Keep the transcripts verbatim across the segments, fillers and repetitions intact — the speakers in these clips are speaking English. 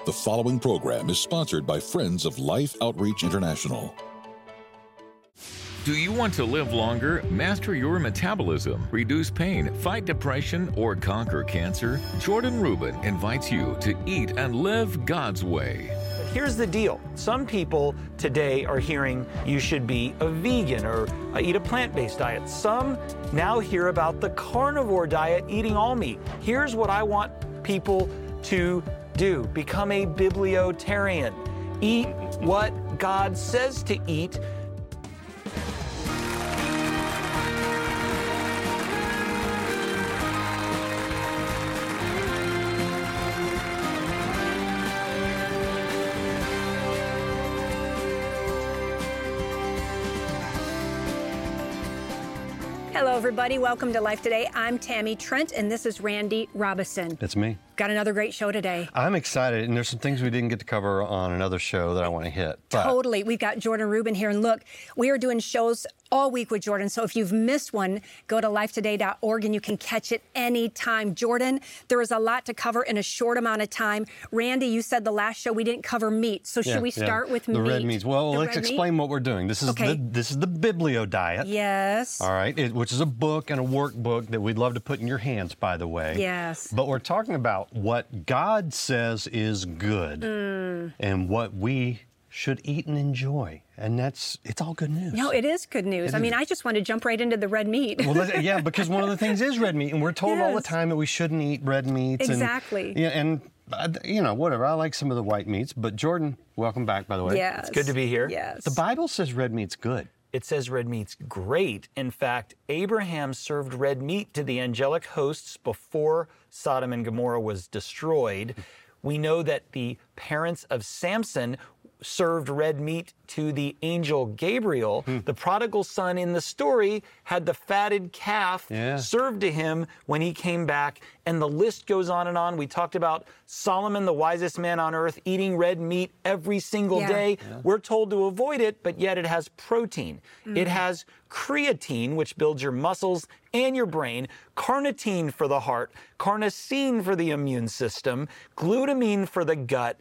The following program is sponsored by Friends of Life Outreach International. Do you want to live longer, master your metabolism, reduce pain, fight depression, or conquer cancer? Jordan Rubin invites you to eat and live God's way. Here's the deal. Some people today are hearing you should be a vegan or uh, eat a plant-based diet. Some now hear about the carnivore diet, eating all meat. Here's what I want people to do. Become a bibliotarian. Eat what God says to eat. Hello, everybody. Welcome to Life Today. I'm Tammy Trent, and this is Randy Robison. It's me. Got another great show today. I'm excited, and there's some things we didn't get to cover on another show that I want to hit. But Totally. We've got Jordan Rubin here, and look, we are doing shows all week with Jordan, so if you've missed one, go to life today dot org and you can catch it anytime. Jordan, there is a lot to cover in a short amount of time. Randy, you said the last show we didn't cover meat, so should yeah, we start yeah. with the meat? The red meats. Well, the let's red explain meat? what we're doing. This is okay. the this is the Biblio Diet. Yes. All right, it, which is a book and a workbook that we'd love to put in your hands, by the way. Yes. But we're talking about what God says is good mm. and what we should eat and enjoy. And that's, it's all good news. No, it is good news. It I is. mean, I just want to jump right into the red meat. Well, yeah, because one of the things is red meat, and we're told yes. all the time that we shouldn't eat red meats. Exactly. And, yeah, and, uh, you know, whatever. I like some of the white meats. But Jordan, welcome back, by the way. Yes. It's good to be here. Yes. The Bible says red meat's good. It says red meat's great. In fact, Abraham served red meat to the angelic hosts before Sodom and Gomorrah was destroyed. We know that the parents of Samson served red meat to the angel Gabriel. Hmm. The prodigal son in the story had the fatted calf yeah. served to him when he came back. And the list goes on and on. We talked about Solomon, the wisest man on earth, eating red meat every single yeah. day. Yeah. We're told to avoid it, but yet it has protein. Mm. It has creatine, which builds your muscles and your brain, carnitine for the heart, carnosine for the immune system, glutamine for the gut,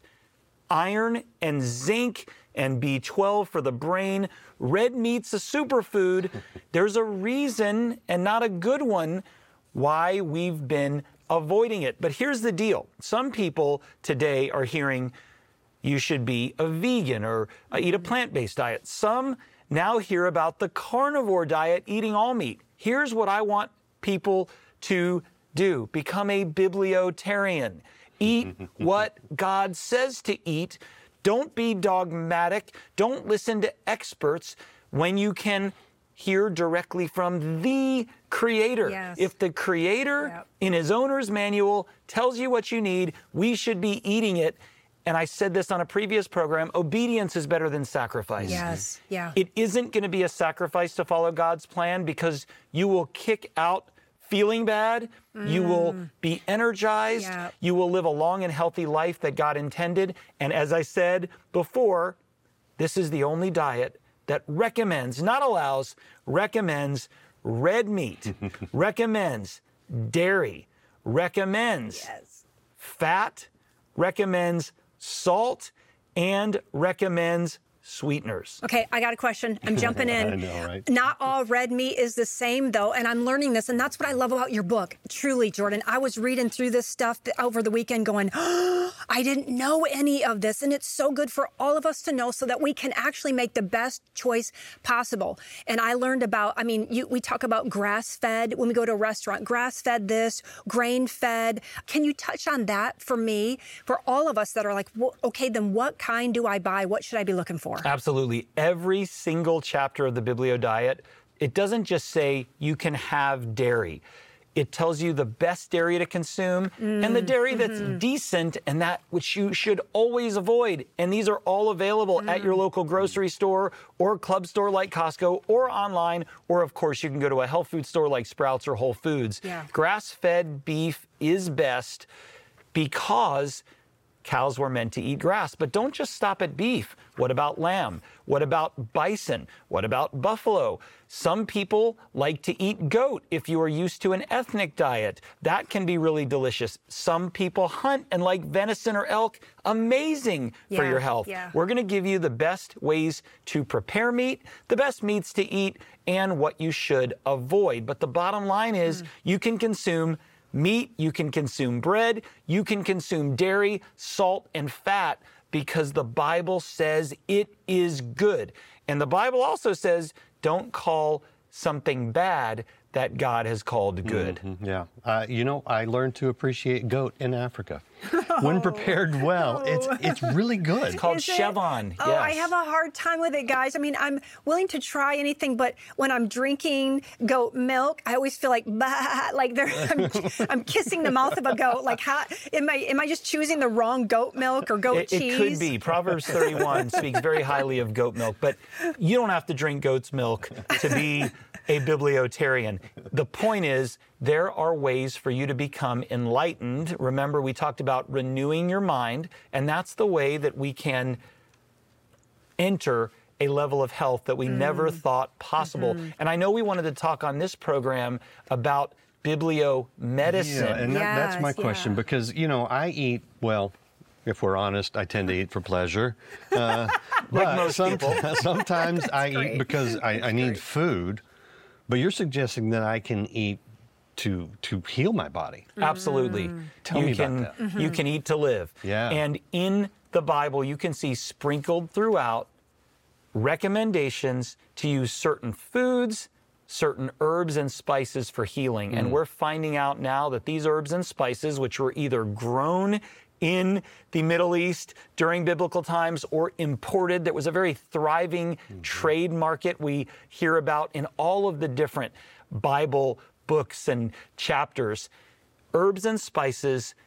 iron and zinc and B twelve for the brain. Red meat's a superfood. There's a reason, and not a good one, why we've been avoiding it. But here's the deal. Some people today are hearing you should be a vegan or uh, eat a plant-based diet. Some now hear about the carnivore diet, eating all meat. Here's what I want people to do. Become a bibliotarian. Eat what God says to eat. Don't be dogmatic. Don't listen to experts when you can hear directly from the Creator. Yes. If the Creator yep. in His owner's manual tells you what you need, we should be eating it. And I said this on a previous program, obedience is better than sacrifice. Yes, yeah. It isn't going to be a sacrifice to follow God's plan, because you will kick out feeling bad, mm. you will be energized, yep. you will live a long and healthy life that God intended. And as I said before, this is the only diet that recommends, not allows, recommends red meat, recommends dairy, recommends yes. fat, recommends salt, and recommends sweeteners. Okay, I got a question. I'm jumping in. I know, right? Not all red meat is the same, though, and I'm learning this, and that's what I love about your book. Truly, Jordan, I was reading through this stuff over the weekend going, oh, I didn't know any of this, and it's so good for all of us to know so that we can actually make the best choice possible. And I learned about, I mean, you, we talk about grass-fed when we go to a restaurant, grass-fed this, grain-fed. Can you touch on that for me, for all of us that are like, well, okay, then what kind do I buy? What should I be looking for? Absolutely. Every single chapter of the Biblio Diet, it doesn't just say you can have dairy. It tells you the best dairy to consume mm, and the dairy mm-hmm. that's decent and that which you should always avoid. And these are all available mm. at your local grocery store or club store like Costco or online. Or, of course, you can go to a health food store like Sprouts or Whole Foods. Yeah. Grass-fed beef is best because cows were meant to eat grass. But don't just stop at beef. What about lamb? What about bison? What about buffalo? Some people like to eat goat if you are used to an ethnic diet. That can be really delicious. Some people hunt and like venison or elk. Amazing for Yeah, your health. yeah. We're going to give you the best ways to prepare meat, the best meats to eat, and what you should avoid. But the bottom line is Mm. you can consume meat, you can consume bread, you can consume dairy, salt, and fat because the Bible says it is good. And the Bible also says don't call something bad that God has called good. Mhm, yeah. Uh, you know, I learned to appreciate goat in Africa. When prepared well, it's it's really good. It's called Is it? Chevon. Oh, I yes. have a hard time with it, guys. I mean, I'm willing to try anything, but when I'm drinking goat milk, I always feel like, bah, like they're, I'm, I'm kissing the mouth of a goat. Like, how am I? Am I just choosing the wrong goat milk or goat It, cheese? it could be. Proverbs thirty-one speaks very highly of goat milk, but you don't have to drink goat's milk to be a bibliotarian. The point is, there are ways for you to become enlightened. Remember, we talked about renewing your mind, and that's the way that we can enter a level of health that we mm. never thought possible. Mm-hmm. And I know we wanted to talk on this program about bibliomedicine. Yeah, and that, yes, that's my question yeah. because, you know, I eat, well, if we're honest, I tend to eat for pleasure. Uh, like but most some, people. Sometimes I great. eat because I, I need great. food, but you're suggesting that I can eat to to heal my body. Absolutely. Mm. Tell you me can, about that. Mm-hmm. You can eat to live. Yeah. And in the Bible, you can see sprinkled throughout recommendations to use certain foods, certain herbs and spices for healing. Mm. And we're finding out now that these herbs and spices, which were either grown in the Middle East during biblical times or imported, that was a very thriving mm-hmm. trade market we hear about in all of the different Bible books and chapters. Herbs and spices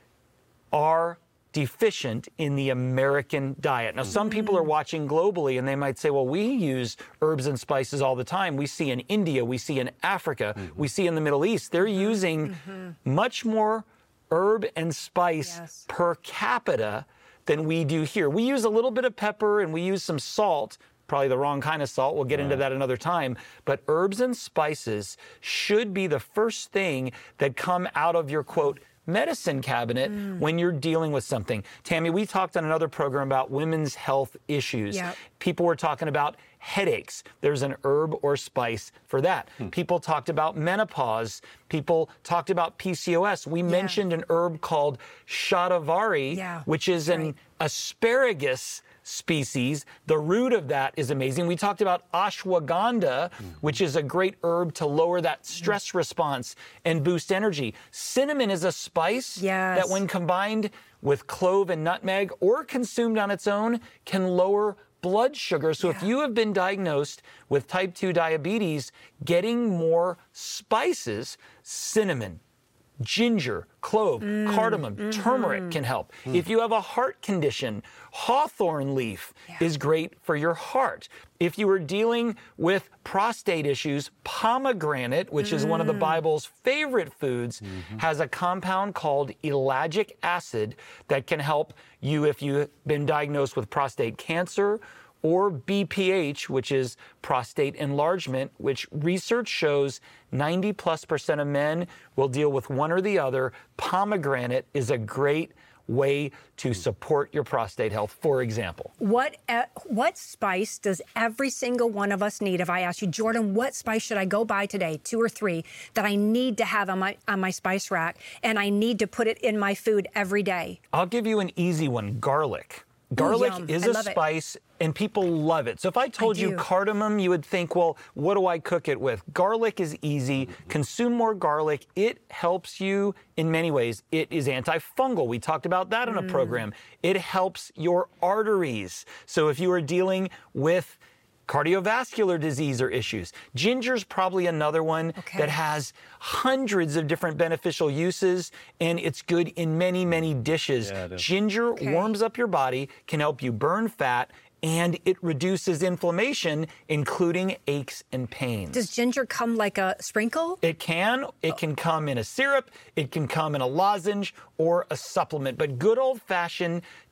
are deficient in the American diet. Now, some people are watching globally and they might say, well, we use herbs and spices all the time. We see in India, we see in Africa, mm-hmm. we see in the Middle East. They're using mm-hmm. much more herb and spice yes. per capita than we do here. We use a little bit of pepper and we use some salt, probably the wrong kind of salt. We'll get right. into that another time. But herbs and spices should be the first thing that come out of your, quote, medicine cabinet mm. when you're dealing with something. Tammy, we talked on another program about women's health issues. Yep. People were talking about headaches. There's an herb or spice for that. Hmm. People talked about menopause. People talked about P C O S. We yeah. mentioned an herb called shatavari, yeah. which is right. an asparagus species. The root of that is amazing. We talked about ashwagandha, mm-hmm. which is a great herb to lower that stress mm-hmm. response and boost energy. Cinnamon is a spice yes. that when combined with clove and nutmeg or consumed on its own can lower blood sugar. So yeah. if you have been diagnosed with type two diabetes, getting more spices, cinnamon, ginger, clove, mm, cardamom, mm-hmm. turmeric can help. Mm. If you have a heart condition, hawthorn leaf yeah. is great for your heart. If you are dealing with prostate issues, pomegranate, which mm. is one of the Bible's favorite foods, mm-hmm. has a compound called ellagic acid that can help you if you've been diagnosed with prostate cancer, or B P H, which is prostate enlargement, which research shows ninety plus percent of men will deal with one or the other. Pomegranate is a great way to support your prostate health, for example. What uh, what spice does every single one of us need? If I ask you, Jordan, what spice should I go buy today, two or three, that I need to have on my on my spice rack, and I need to put it in my food every day? I'll give you an easy one, garlic. Garlic Ooh, is I a love it. spice, and people love it. So if I told I you do. cardamom, you would think, well, what do I cook it with? Garlic is easy. Consume more garlic. It helps you in many ways. It is antifungal. We talked about that in a Mm. program. It helps your arteries. So if you are dealing with cardiovascular disease or issues. Ginger's probably another one okay. that has hundreds of different beneficial uses, and it's good in many, many dishes. Yeah, it is. Ginger Okay. warms up your body, can help you burn fat, and it reduces inflammation, including aches and pains. Does ginger come like a sprinkle? It can. It can come in a syrup. It can come in a lozenge or a supplement. But good old-fashioned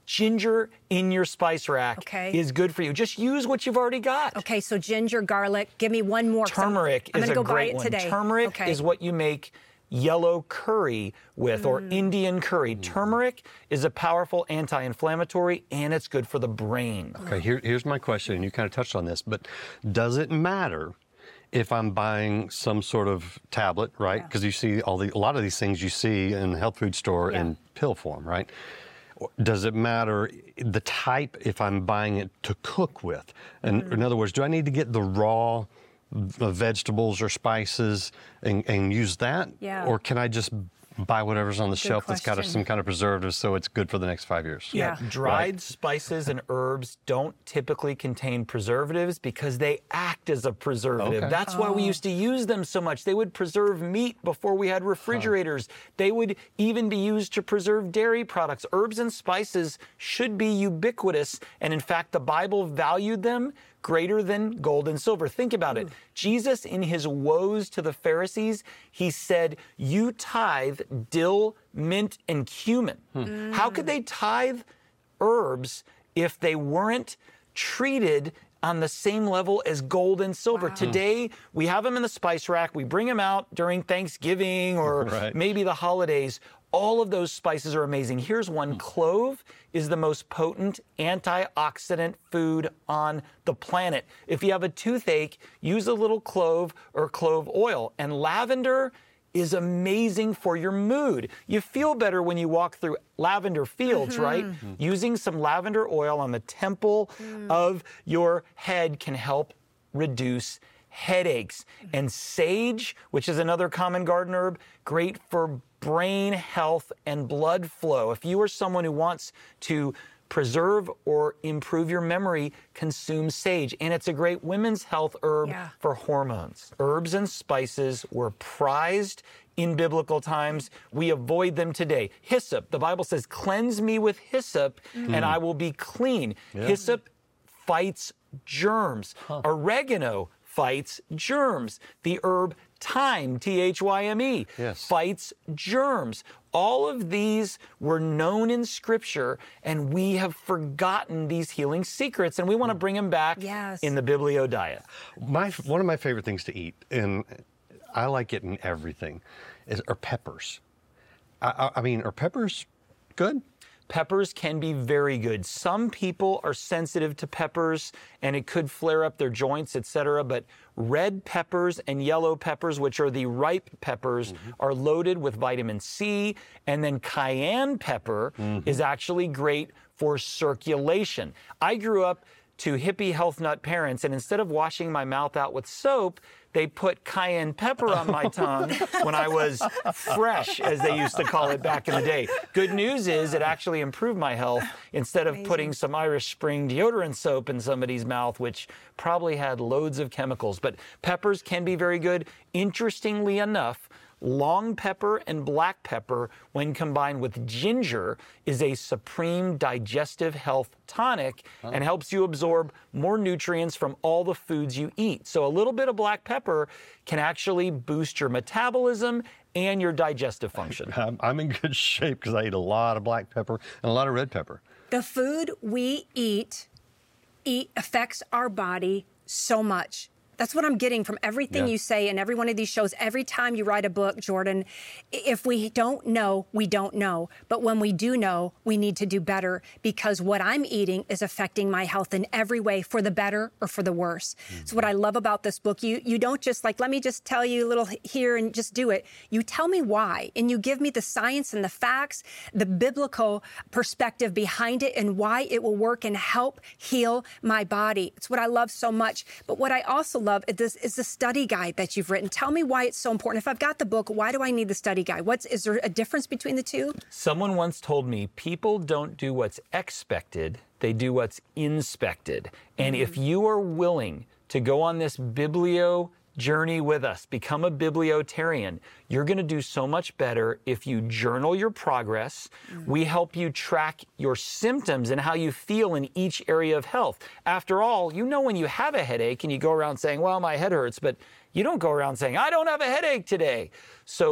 Ginger in your spice rack Okay. is good for you. Just use what you've already got. Okay, so ginger, garlic. Give me one more. 'cause I'm- Turmeric I'm is gonna a go buy great it one. today. Turmeric Okay. is what you make yellow curry with, or Indian curry. Turmeric is a powerful anti-inflammatory, and it's good for the brain. Okay, here, here's my question, and you kind of touched on this, but does it matter if I'm buying some sort of tablet, right? Because you see all the a lot of these things you see in the health food store Yeah. in pill form, right? Does it matter the type if I'm buying it to cook with? And Mm-hmm. in other words, do I need to get the raw v- vegetables or spices and, and use that? Yeah. Or can I just buy whatever's on the shelf that's got question. some kind of preservative so it's good for the next five years? Yeah. Dried spices and herbs don't typically contain preservatives because they act as a preservative. Okay. That's why we used to use them so much. They would preserve meat before we had refrigerators. They would even be used to preserve dairy products. Herbs and spices should be ubiquitous, and in fact, the Bible valued them greater than gold and silver. Think about it. Jesus, in his woes to the Pharisees, he said, you tithe dill, mint, and cumin. How could they tithe herbs if they weren't treated on the same level as gold and silver? Today, we have them in the spice rack. We bring them out during Thanksgiving or Right. maybe the holidays. All of those spices are amazing. Here's one. Clove is the most potent antioxidant food on the planet. If you have a toothache, use a little clove or clove oil. And lavender is amazing for your mood. You feel better when you walk through lavender fields, right? Using some lavender oil on the temple of your head can help reduce headaches. And sage, which is another common garden herb, great for brain health and blood flow. If you are someone who wants to preserve or improve your memory, consume sage. And it's a great women's health herb Yeah. for hormones. Herbs and spices were prized in biblical times. We avoid them today. Hyssop, the Bible says, cleanse me with hyssop and I will be clean. Hyssop fights germs. Oregano fights germs. The herb thyme, T H Y M E, Yes. fights germs. All of these were known in Scripture, and we have forgotten these healing secrets, and we want to bring them back Yes. in the Biblio diet. My one of my favorite things to eat, and I like it in everything, is are peppers. I, I, I mean, are peppers good? Peppers can be very good. Some people are sensitive to peppers and it could flare up their joints, et cetera. But red peppers and yellow peppers, which are the ripe peppers, are loaded with vitamin C. And then cayenne pepper is actually great for circulation. I grew up to hippie health nut parents, and instead of washing my mouth out with soap, they put cayenne pepper on my tongue when I was fresh, as they used to call it back in the day. Good news is it actually improved my health instead of putting some Irish Spring deodorant soap in somebody's mouth, which probably had loads of chemicals. But peppers can be very good. Interestingly enough, long pepper and black pepper, when combined with ginger, is a supreme digestive health tonic and helps you absorb more nutrients from all the foods you eat. So a little bit of black pepper can actually boost your metabolism and your digestive function. I'm, I'm in good shape because I eat a lot of black pepper and a lot of red pepper. The food we eat, eat affects our body so much. That's what I'm getting from everything Yeah. you say in every one of these shows. Every time you write a book, Jordan, if we don't know, we don't know. But when we do know, we need to do better because what I'm eating is affecting my health in every way, for the better or for the worse. Mm-hmm. So what I love about this book, you you don't just like, let me just tell you a little here and just do it. You tell me why, and you give me the science and the facts, the biblical perspective behind it, and why it will work and help heal my body. It's what I love so much. But what I also love is this is the study guide that you've written. Tell me why it's so important. If I've got the book, why do I need the study guide? What's is there a difference between the two? Someone once told me people don't do what's expected, they do what's inspected. And if you are willing to go on this biblio journey with us, become a bibliotarian, you're going to do so much better if you journal your progress. We help you track your symptoms and how you feel in each area of health. After all, you know when you have a headache and you go around saying, well, my head hurts, but you don't go around saying, I don't have a headache today. So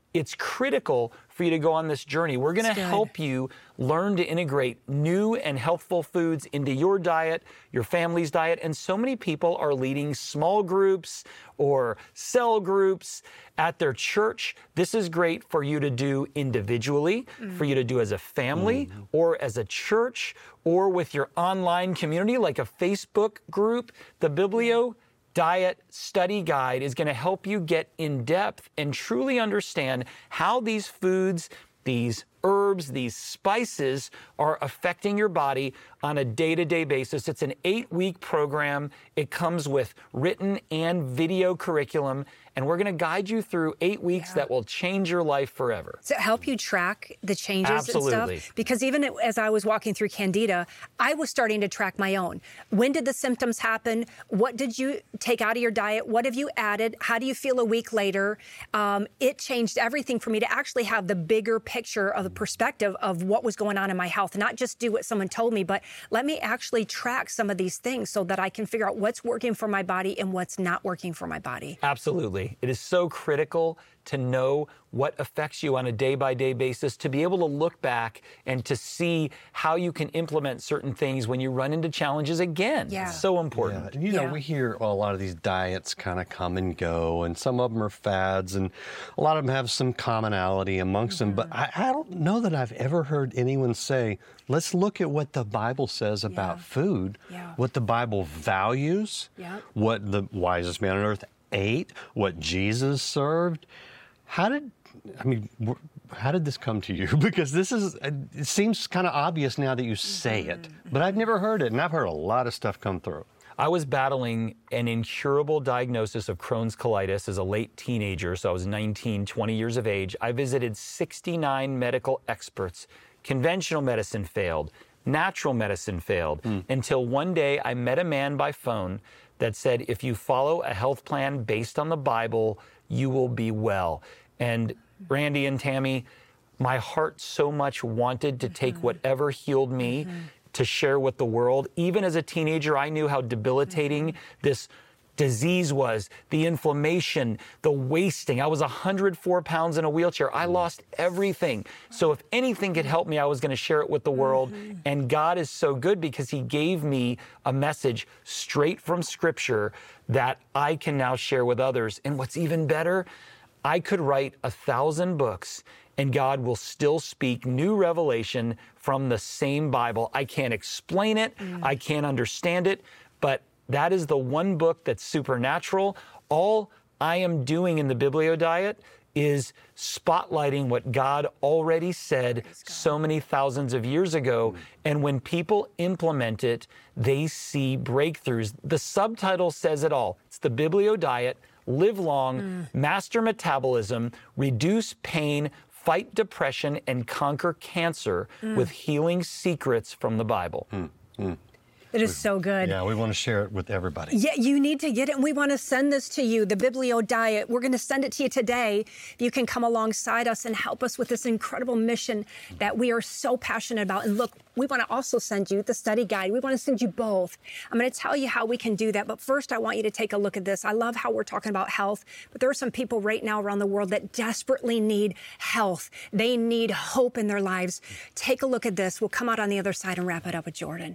it's critical for you to go on this journey. We're going to help you learn to integrate new and healthful foods into your diet, your family's diet. And so many people are leading small groups or cell groups at their church. This is great for you to do individually, mm. for you to do as a family, mm. or as a church, or with your online community, like a Facebook group. The Biblio Diet Study Guide is going to help you get in depth and truly understand how these foods, these herbs, these spices are affecting your body on a day-to-day basis. It's an eight-week program. It comes with written and video curriculum, and we're going to guide you through eight weeks yeah. that will change your life forever. To help you track the changes Absolutely. and stuff? Because even as I was walking through Candida, I was starting to track my own. When did the symptoms happen? What did you take out of your diet? What have you added? How do you feel a week later? Um, it changed everything for me to actually have the bigger picture of the perspective of what was going on in my health, not just do what someone told me, but let me actually track some of these things so that I can figure out what's working for my body and what's not working for my body. Absolutely. It is so critical to know what affects you on a day-by-day basis, to be able to look back and to see how you can implement certain things when you run into challenges again. Yeah. It's so important. Yeah. You know, yeah. we hear a lot of these diets kind of come and go, and some of them are fads, and a lot of them have some commonality amongst mm-hmm. them, but I, I don't know that I've ever heard anyone say, let's look at what the Bible says about yeah. food, yeah. what the Bible values, yeah. what the wisest man on earth ate, what Jesus served. How did, I mean, how did this come to you? Because this is, it seems kind of obvious now that you say it, but I've never heard it, and I've heard a lot of stuff come through. I was battling an incurable diagnosis of Crohn's colitis as a late teenager, so I was nineteen, twenty years of age. I visited sixty-nine medical experts. Conventional medicine failed. Natural medicine failed. Mm. Until one day I met a man by phone that said, if you follow a health plan based on the Bible, you will be well. And Randy and Tammy, my heart so much wanted to take whatever healed me mm-hmm. to share with the world. Even as a teenager, I knew how debilitating mm-hmm. this disease was, the inflammation, the wasting. I was one hundred four pounds in a wheelchair. I lost everything. So if anything could help me, I was going to share it with the world. Mm-hmm. And God is so good because he gave me a message straight from Scripture that I can now share with others. And what's even better, I could write a thousand books and God will still speak new revelation from the same Bible. I can't explain it. Mm. I can't understand it, but that is the one book that's supernatural. All I am doing in the Biblio Diet is spotlighting what God already said so many thousands of years ago. Mm. And when people implement it, they see breakthroughs. The subtitle says it all. It's the Biblio Diet, live long, mm. master metabolism, reduce pain, fight depression, and conquer cancer mm. with healing secrets from the Bible. Mm. Mm. It is so good. Yeah, we want to share it with everybody. Yeah, you need to get it, and we want to send this to you, the Biblio Diet. We're going to send it to you today. You can come alongside us and help us with this incredible mission that we are so passionate about. And look, we want to also send you the study guide. We want to send you both. I'm going to tell you how we can do that, but first I want you to take a look at this. I love how we're talking about health, but there are some people right now around the world that desperately need health. They need hope in their lives. Take a look at this. We'll come out on the other side and wrap it up with Jordan.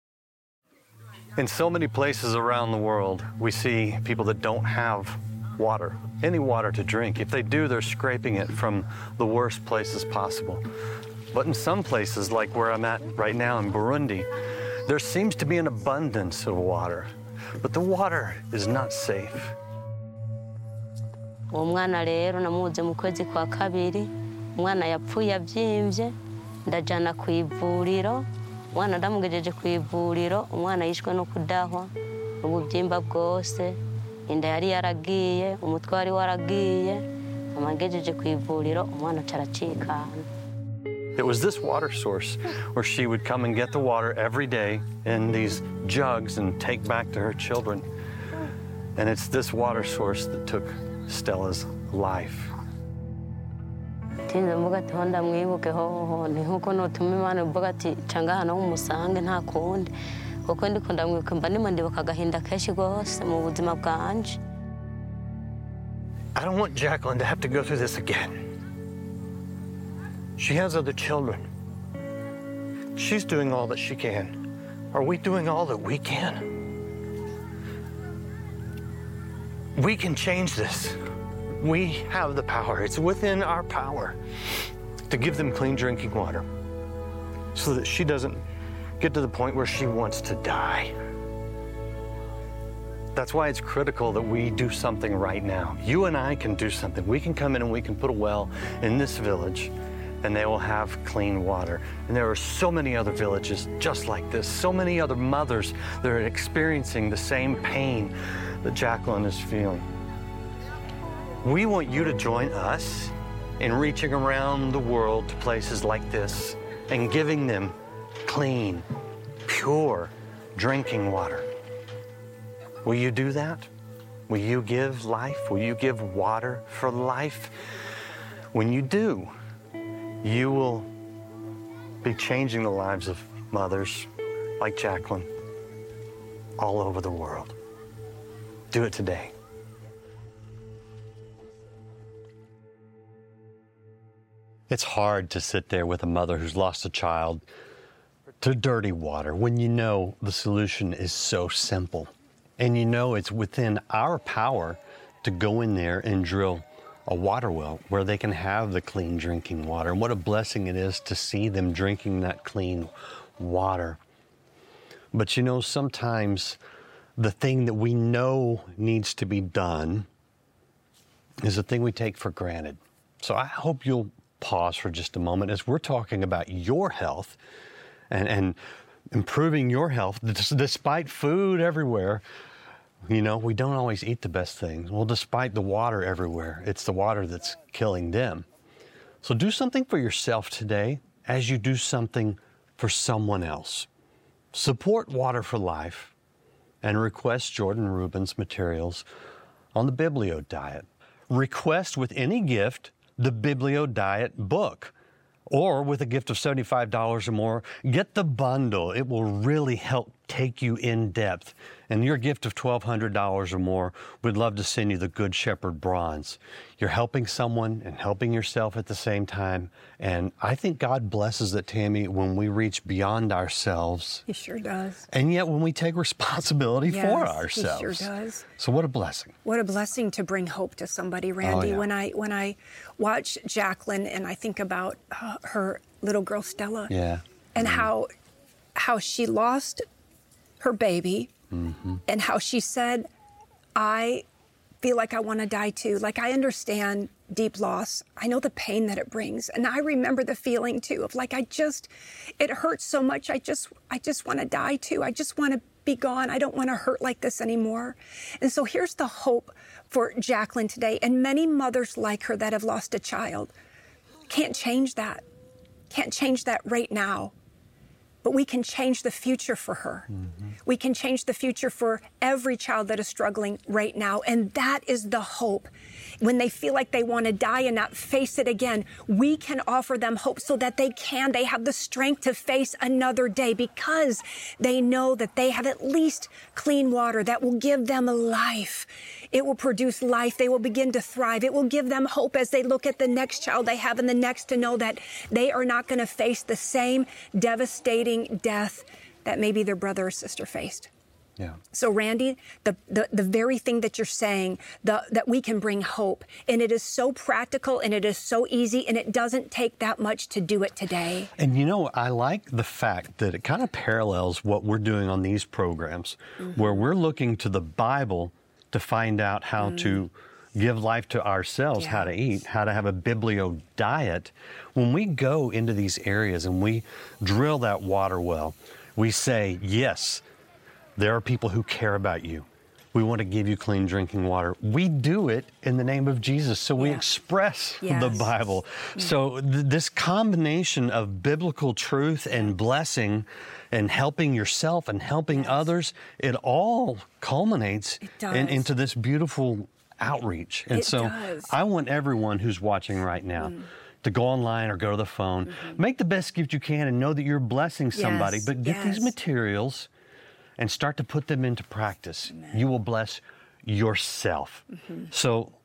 In so many places around the world, we see people that don't have water, any water to drink. If they do, they're scraping it from the worst places possible. But in some places, like where I'm at right now in Burundi, there seems to be an abundance of water, but the water is not safe. Umwana rero namuze mu kwezi kwa kabiri, umwana yapfuye avyimvye, ndajana ku ivuriro. Umwana ndamugejeje ku ivuriro, umwana yishwe no kudahwa, ububyimba bwose, inda yari yaragiye, umutwe wari waragiye, amagejeje ku ivuriro, umwana caracikana. It was this water source where she would come and get the water every day in these jugs and take back to her children. And it's this water source that took Stella's life. Tinze mvuga ati honda mwibuke hoho ni nkuko notuma Imana mvuga ati canga hano umusange nta kundi kuko ndiko ndamwibuka mba ndimo ndibuka agahinda kenshi gose mu buzima bwanje. I don't want Jacqueline to have to go through this again. She has other children. She's doing all that she can. Are we doing all that we can? We can change this. We have the power. It's within our power to give them clean drinking water so that she doesn't get to the point where she wants to die. That's why it's critical that we do something right now. You and I can do something. We can come in and we can put a well in this village and they will have clean water. And there are so many other villages just like this, so many other mothers that are experiencing the same pain that Jacqueline is feeling. We want you to join us in reaching around the world to places like this and giving them clean, pure drinking water. Will you do that? Will you give life? Will you give water for life? When you do, you will be changing the lives of mothers like Jacqueline all over the world. Do it today. It's hard to sit there with a mother who's lost a child to dirty water when you know the solution is so simple. And you know it's within our power to go in there and drill a water well where they can have the clean drinking water. And what a blessing it is to see them drinking that clean water. But you know, sometimes the thing that we know needs to be done is a thing we take for granted. So I hope you'll pause for just a moment as we're talking about your health and, and improving your health despite food everywhere. You know, we don't always eat the best things. Well, despite the water everywhere, it's the water that's killing them. So do something for yourself today as you do something for someone else. Support Water for Life and request Jordan Rubin's materials on the Biblio Diet. Request with any gift the Biblio Diet book. Or with a gift of seventy-five dollars or more, get the bundle. It will really help take you in depth. And your gift of twelve hundred dollars or more, we'd love to send you the Good Shepherd Bronze. You're helping someone and helping yourself at the same time. And I think God blesses it, Tammy, when we reach beyond ourselves. He sure does. And yet when we take responsibility yes, for ourselves. He sure does. So what a blessing. What a blessing to bring hope to somebody, Randy. Oh, yeah. When I when I watch Jacqueline and I think about uh, her little girl Stella, Yeah. and Mm-hmm. how how she lost her baby, Mm-hmm. and how she said, I feel like I want to die too. Like, I understand deep loss. I know the pain that it brings. And I remember the feeling too of like, I just, it hurts so much. I just, I just want to die too. I just want to be gone. I don't want to hurt like this anymore. And so here's the hope for Jacqueline today and many mothers like her that have lost a child. Can't change that. Can't change that right now. But we can change the future for her. Mm-hmm. We can change the future for every child that is struggling right now. And that is the hope. When they feel like they want to die and not face it again, we can offer them hope so that they can. They have the strength to face another day because they know that they have at least clean water that will give them life. It will produce life. They will begin to thrive. It will give them hope as they look at the next child they have and the next to know that they are not going to face the same devastating death that maybe their brother or sister faced. Yeah. So, Randy, the, the, the very thing that you're saying, the, that we can bring hope, and it is so practical and it is so easy and it doesn't take that much to do it today. And you know, I like the fact that it kind of parallels what we're doing on these programs, mm-hmm. where we're looking to the Bible to find out how mm. to give life to ourselves, yes. how to eat, how to have a biblio diet. When we go into these areas and we drill that water well, we say, yes, there are people who care about you. We want to give you clean drinking water. We do it in the name of Jesus. So we yeah. express yes. the Bible. Yeah. So th- this combination of biblical truth and blessing and helping yourself and helping yes. others, it all culminates it in, into this beautiful outreach. And it so does. I want everyone who's watching right now mm. to go online or go to the phone, mm-hmm. make the best gift you can and know that you're blessing somebody, yes. but get yes. these materials and start to put them into practice. Amen. You will bless yourself. Mm-hmm. So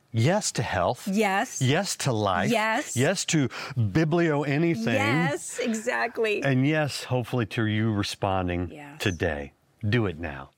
yes to health. Yes. Yes to life. Yes. Yes to biblio anything. Yes, exactly. And yes, hopefully to you responding Yes. today. Do it now.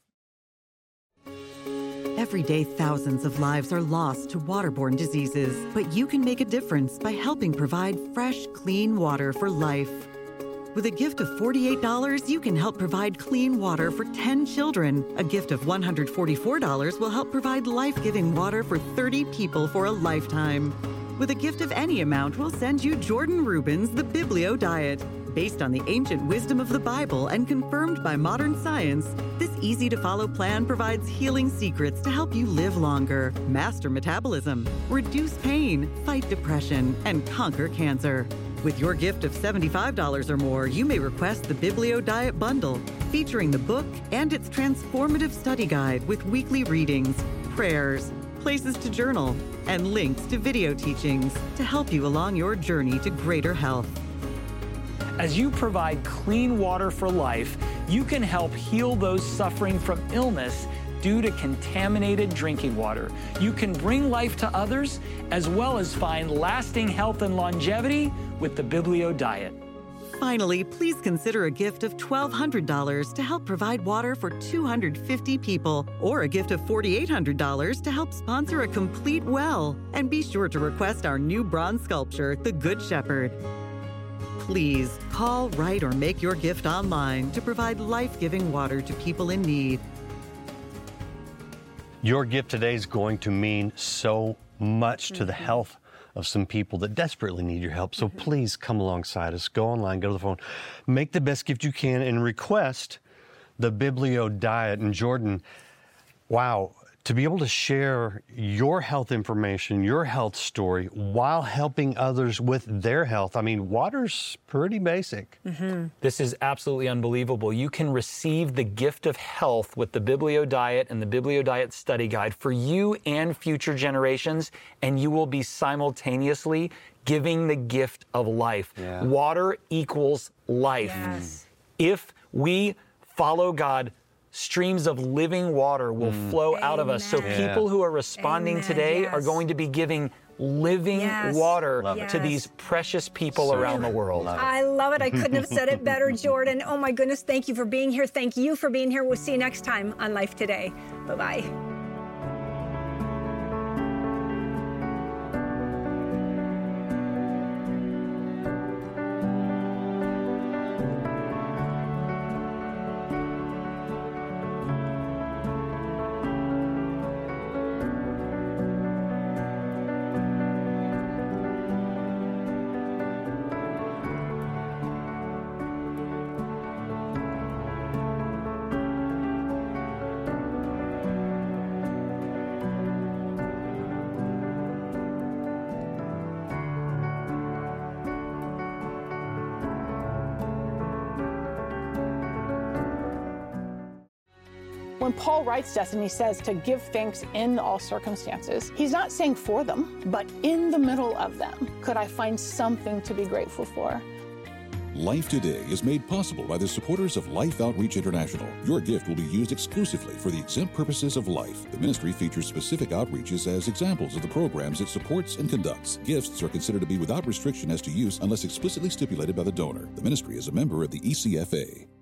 Every day, thousands of lives are lost to waterborne diseases, but you can make a difference by helping provide fresh, clean water for life. With a gift of forty-eight dollars, you can help provide clean water for ten children. A gift of one hundred forty-four dollars will help provide life-giving water for thirty people for a lifetime. With a gift of any amount, we'll send you Jordan Rubin's The Biblio Diet. Based on the ancient wisdom of the Bible and confirmed by modern science, this easy-to-follow plan provides healing secrets to help you live longer, master metabolism, reduce pain, fight depression, and conquer cancer. With your gift of seventy-five dollars or more, you may request the Biblio Diet Bundle, featuring the book and its transformative study guide with weekly readings, prayers, places to journal, and links to video teachings to help you along your journey to greater health. As you provide clean water for life, you can help heal those suffering from illness due to contaminated drinking water. You can bring life to others, as well as find lasting health and longevity with the Biblio Diet. Finally, please consider a gift of twelve hundred dollars to help provide water for two hundred fifty people, or a gift of forty-eight hundred dollars to help sponsor a complete well. And be sure to request our new bronze sculpture, the Good Shepherd. Please call, write, or make your gift online to provide life-giving water to people in need. Your gift today is going to mean so much to the health of some people that desperately need your help. So please come alongside us. Go online, go to the phone, make the best gift you can, and request the Biblio Diet. And Jordan, wow, to be able to share your health information, your health story, while helping others with their health. I mean, water's pretty basic. Mm-hmm. This is absolutely unbelievable. You can receive the gift of health with the Biblio Diet and the Biblio Diet Study Guide for you and future generations, and you will be simultaneously giving the gift of life. Yeah. Water equals life. Yes. If we follow God, streams of living water will mm. flow Amen. Out of us. So Yeah. people who are responding Amen. today Yes. are going to be giving living Yes. water Love it. to Yes. these precious people So around the world. Love it. I love it. I couldn't have said it better, Jordan. Oh my goodness, thank you for being here. Thank you for being here. We'll see you next time on Life Today. Bye-bye. When Paul writes to us and he says to give thanks in all circumstances, he's not saying for them, but in the middle of them, could I find something to be grateful for? Life Today is made possible by the supporters of Life Outreach International. Your gift will be used exclusively for the exempt purposes of life. The ministry features specific outreaches as examples of the programs it supports and conducts. Gifts are considered to be without restriction as to use unless explicitly stipulated by the donor. The ministry is a member of the E C F A.